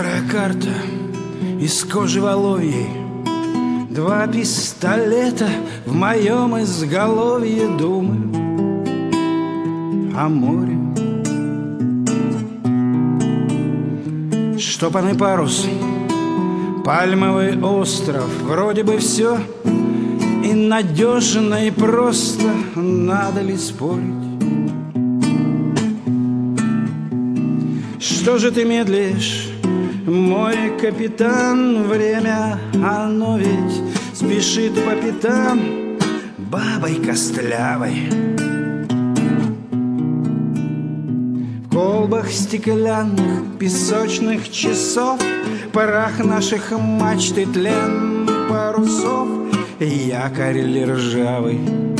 Старая карта из кожи воловьей, 2 пистолета в моем изголовье. Думаю о море. Штопанный парус, пальмовый остров. Вроде бы все и надежно, и просто. Надо ли спорить? Что же ты медлишь, мой капитан? Время, оно ведь спешит по пятам бабой костлявой. В колбах стеклянных песочных часов прах наших мачт и тлен парусов, якорь ли ржавый.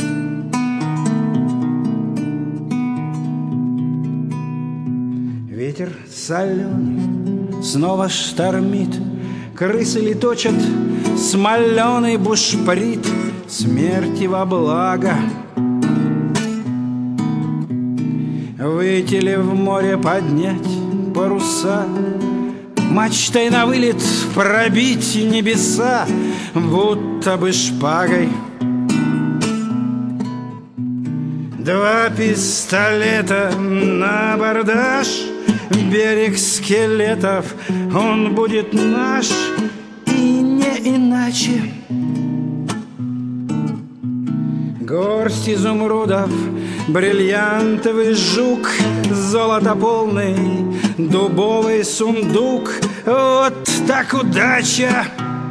Ветер соленый снова штормит, крысы леточат смоленый бушприт. Смерти во благо. Выйти ли в море, поднять паруса, мачтой на вылет пробить небеса, будто бы шпагой. 2 пистолета на абордаж, берег скелетов, он будет наш, и не иначе. Горсть изумрудов, бриллиантовый жук, золото полный дубовый сундук. Вот так удача!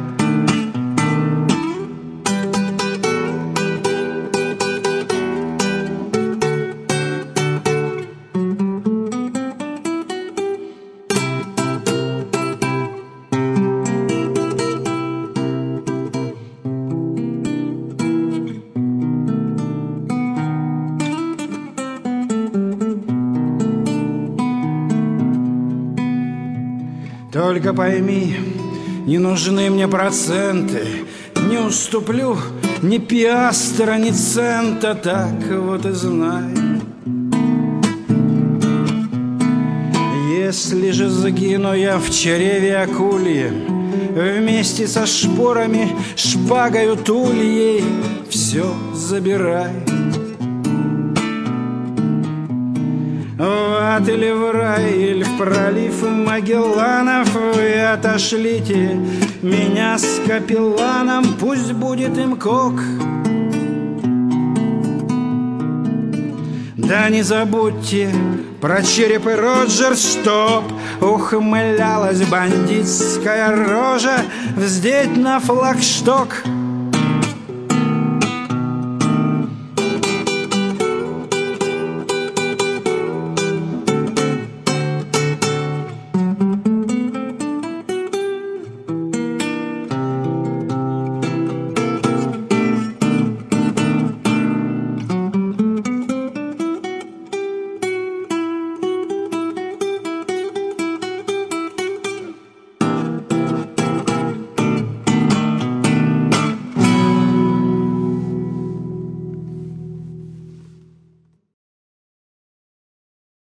Только пойми, не нужны мне проценты, не уступлю ни пиастра, ни цента. Так вот и знай, если же сгину я в чреве акульи, вместе со шпорами, шпагою тульей, все забирай. В ад или в рай, или в пролив Магелланов, вы отошлите меня с капелланом, пусть будет им кок. Да не забудьте про череп и Роджерс, чтоб ухмылялась бандитская рожа, вздеть на флагшток